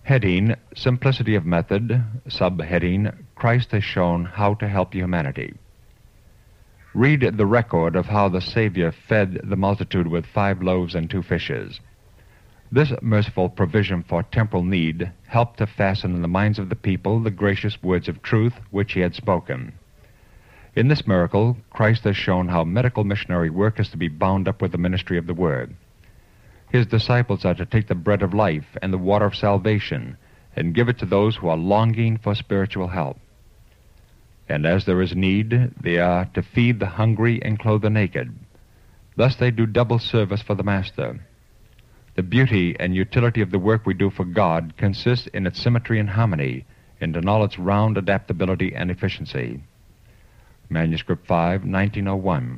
Heading, Simplicity of Method. Subheading, Christ has shown how to help humanity. Read the record of how the Savior fed the multitude with 5 loaves and 2 fishes. This merciful provision for temporal need helped to fasten in the minds of the people the gracious words of truth which he had spoken. In this miracle, Christ has shown how medical missionary work is to be bound up with the ministry of the Word. His disciples are to take the bread of life and the water of salvation and give it to those who are longing for spiritual help. And as there is need, they are to feed the hungry and clothe the naked. Thus they do double service for the Master. The beauty and utility of the work we do for God consists in its symmetry and harmony, and in all its round adaptability and efficiency. Manuscript 5, 1901.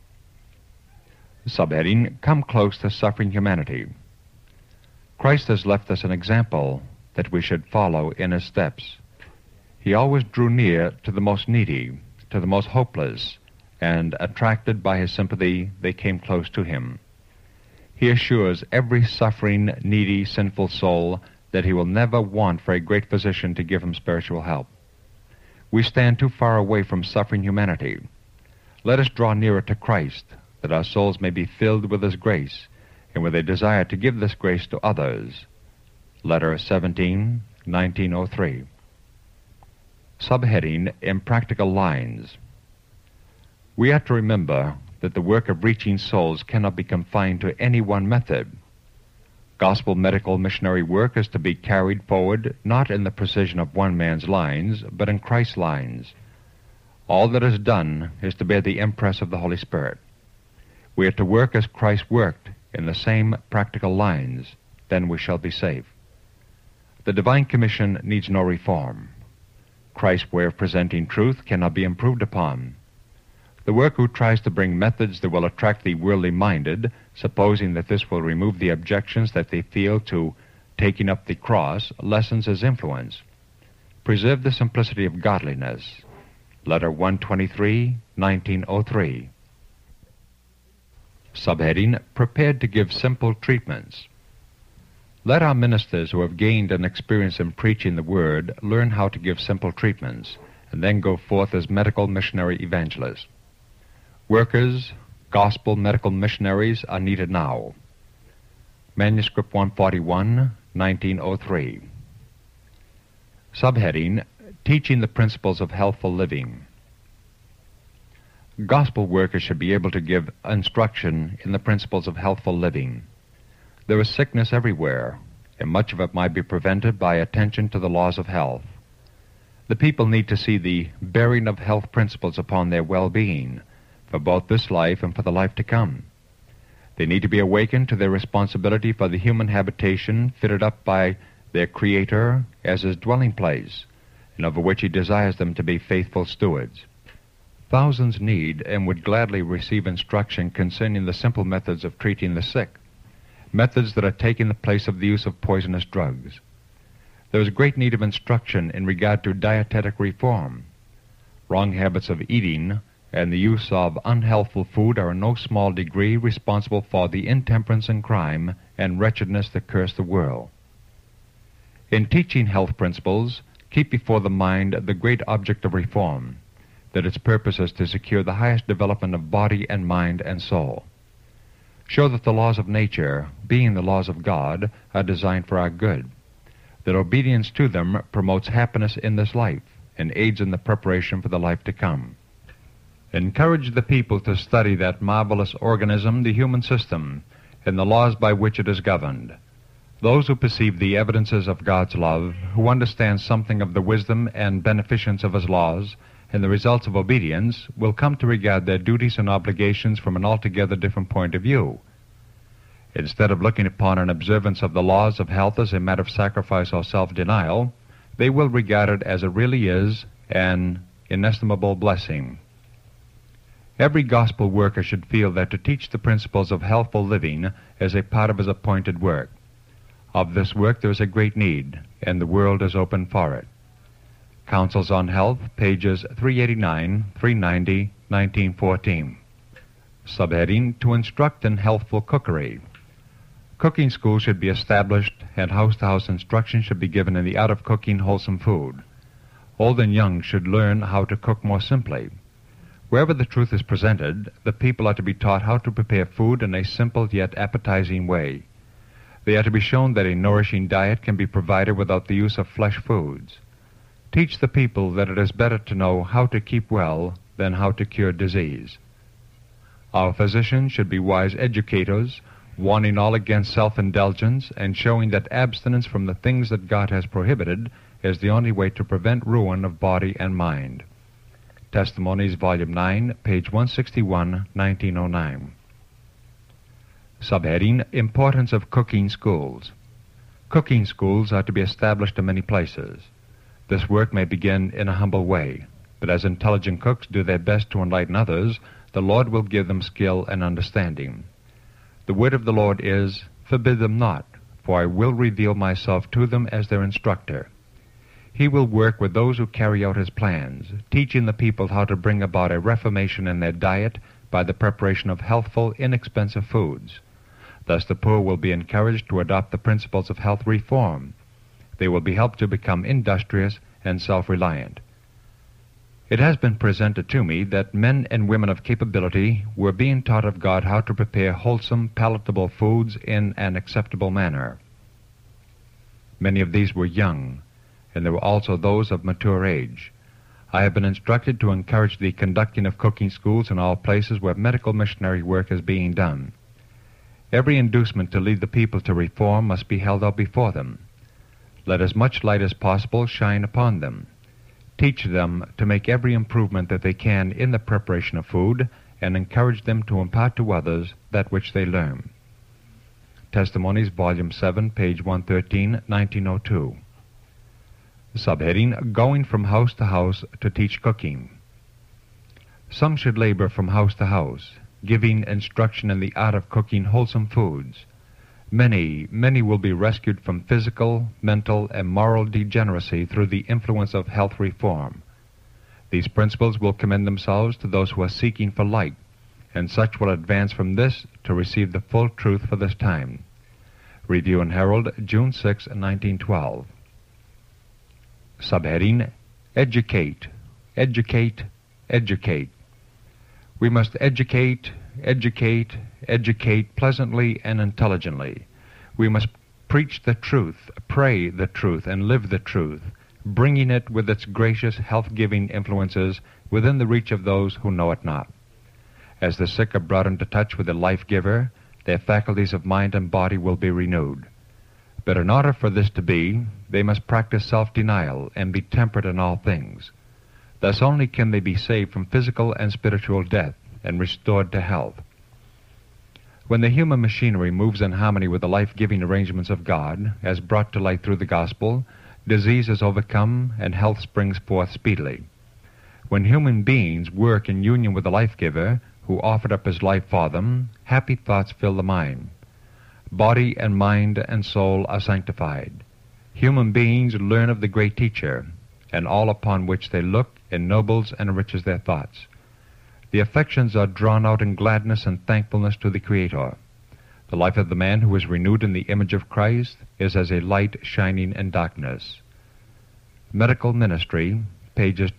Subheading, Come Close to Suffering Humanity. Christ has left us an example that we should follow in his steps. He always drew near to the most needy, to the most hopeless, and attracted by his sympathy, they came close to him. He assures every suffering, needy, sinful soul that he will never want for a great physician to give him spiritual help. We stand too far away from suffering humanity. Let us draw nearer to Christ, that our souls may be filled with his grace, and with a desire to give this grace to others. Letter 17, 1903. Subheading, Impractical Lines. We are to remember that the work of reaching souls cannot be confined to any one method. Gospel medical missionary work is to be carried forward not in the precision of one man's lines, but in Christ's lines. All that is done is to bear the impress of the Holy Spirit. We are to work as Christ worked, in the same practical lines. Then we shall be safe. The divine commission needs no reform. Christ's way of presenting truth cannot be improved upon. The worker who tries to bring methods that will attract the worldly minded, supposing that this will remove the objections that they feel to taking up the cross, lessens his influence. Preserve the simplicity of godliness. Letter 123, 1903. Subheading, Prepared to give simple treatments. Let our ministers who have gained an experience in preaching the Word learn how to give simple treatments, and then go forth as medical missionary evangelists. Workers, gospel medical missionaries are needed now. Manuscript 141, 1903. Subheading, Teaching the Principles of Healthful Living. Gospel workers should be able to give instruction in the principles of healthful living. There is sickness everywhere, and much of it might be prevented by attention to the laws of health. The people need to see the bearing of health principles upon their well-being, for both this life and for the life to come. They need to be awakened to their responsibility for the human habitation fitted up by their Creator as his dwelling place, and over which he desires them to be faithful stewards. Thousands need and would gladly receive instruction concerning the simple methods of treating the sick, methods that are taking the place of the use of poisonous drugs. There is great need of instruction in regard to dietetic reform. Wrong habits of eating and the use of unhealthful food are in no small degree responsible for the intemperance and crime and wretchedness that curse the world. In teaching health principles, keep before the mind the great object of reform, that its purpose is to secure the highest development of body and mind and soul. Show that the laws of nature, being the laws of God, are designed for our good, that obedience to them promotes happiness in this life and aids in the preparation for the life to come. Encourage the people to study that marvelous organism, the human system, and the laws by which it is governed. Those who perceive the evidences of God's love, who understand something of the wisdom and beneficence of his laws, and the results of obedience, will come to regard their duties and obligations from an altogether different point of view. Instead of looking upon an observance of the laws of health as a matter of sacrifice or self-denial, they will regard it as it really is, an inestimable blessing. Every gospel worker should feel that to teach the principles of healthful living is a part of his appointed work. Of this work there is a great need, and the world is open for it. Counsels on Health, pages 389, 390, 1914. Subheading, To Instruct in Healthful Cookery. Cooking schools should be established, and house-to-house instruction should be given in the art of cooking wholesome food. Old and young should learn how to cook more simply. Wherever the truth is presented, the people are to be taught how to prepare food in a simple yet appetizing way. They are to be shown that a nourishing diet can be provided without the use of flesh foods. Teach the people that it is better to know how to keep well than how to cure disease. Our physicians should be wise educators, warning all against self-indulgence and showing that abstinence from the things that God has prohibited is the only way to prevent ruin of body and mind. Testimonies, Volume 9, page 161, 1909. Subheading, Importance of Cooking Schools. Cooking schools are to be established in many places. This work may begin in a humble way, but as intelligent cooks do their best to enlighten others, the Lord will give them skill and understanding. The word of the Lord is, "Forbid them not, for I will reveal myself to them as their instructor." He will work with those who carry out his plans, teaching the people how to bring about a reformation in their diet by the preparation of healthful, inexpensive foods. Thus the poor will be encouraged to adopt the principles of health reform. They will be helped to become industrious and self-reliant. It has been presented to me that men and women of capability were being taught of God how to prepare wholesome, palatable foods in an acceptable manner. Many of these were young, and there were also those of mature age. I have been instructed to encourage the conducting of cooking schools in all places where medical missionary work is being done. Every inducement to lead the people to reform must be held out before them. Let as much light as possible shine upon them. Teach them to make every improvement that they can in the preparation of food, and encourage them to impart to others that which they learn. Testimonies, Volume 7, page 113, 1902. Subheading, Going from House to House to Teach Cooking. Some should labor from house to house, giving instruction in the art of cooking wholesome foods. Many will be rescued from physical, mental, and moral degeneracy through the influence of health reform. These principles will commend themselves to those who are seeking for light, and such will advance from this to receive the full truth for this time. Review and Herald, June 6, 1912. Subheading, Educate, Educate, Educate. We must educate pleasantly and intelligently. We must preach the truth, pray the truth, and live the truth, bringing it with its gracious, health-giving influences within the reach of those who know it not. As the sick are brought into touch with the life-giver, their faculties of mind and body will be renewed. But in order for this to be, they must practice self-denial and be temperate in all things. Thus only can they be saved from physical and spiritual death and restored to health. When the human machinery moves in harmony with the life-giving arrangements of God, as brought to light through the gospel, disease is overcome and health springs forth speedily. When human beings work in union with the life-giver, who offered up his life for them, happy thoughts fill the mind. Body and mind and soul are sanctified. Human beings learn of the great teacher, and all upon which they look ennobles and enriches their thoughts. The affections are drawn out in gladness and thankfulness to the Creator. The life of the man who is renewed in the image of Christ is as a light shining in darkness. Medical Ministry, pages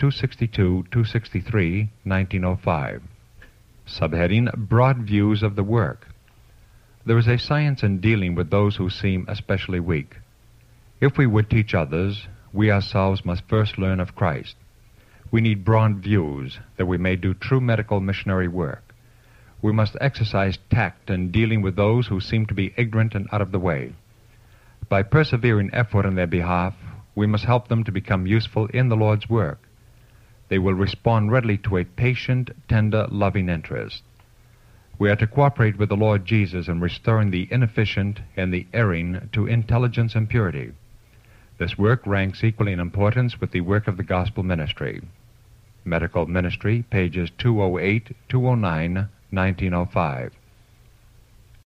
262-263, 1905. Subheading, Broad Views of the Work. There is a science in dealing with those who seem especially weak. If we would teach others, we ourselves must first learn of Christ. We need broad views that we may do true medical missionary work. We must exercise tact in dealing with those who seem to be ignorant and out of the way. By persevering effort in their behalf, we must help them to become useful in the Lord's work. They will respond readily to a patient, tender, loving interest. We are to cooperate with the Lord Jesus in restoring the inefficient and the erring to intelligence and purity. This work ranks equally in importance with the work of the gospel ministry. Medical Ministry, pages 208-209, 1905.